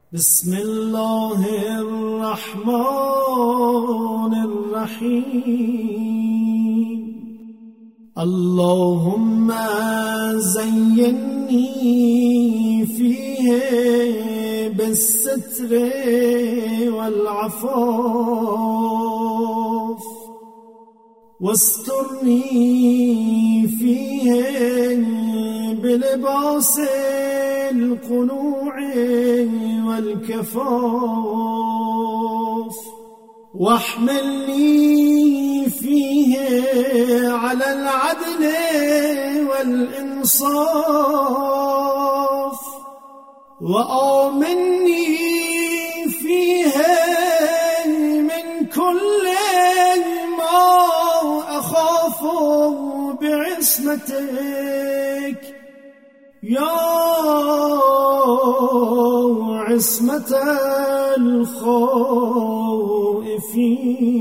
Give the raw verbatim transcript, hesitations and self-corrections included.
بسم الله الرحمن الرحيم. اللهم زينني فيه بالستر والعفاف، واسترني فيه بلباس القنوع والكفاف، واحملني فيه على العدل والإنصاف، وآمني فيه من كل ما أخاف بعصمتك يا عصمة الخائفين.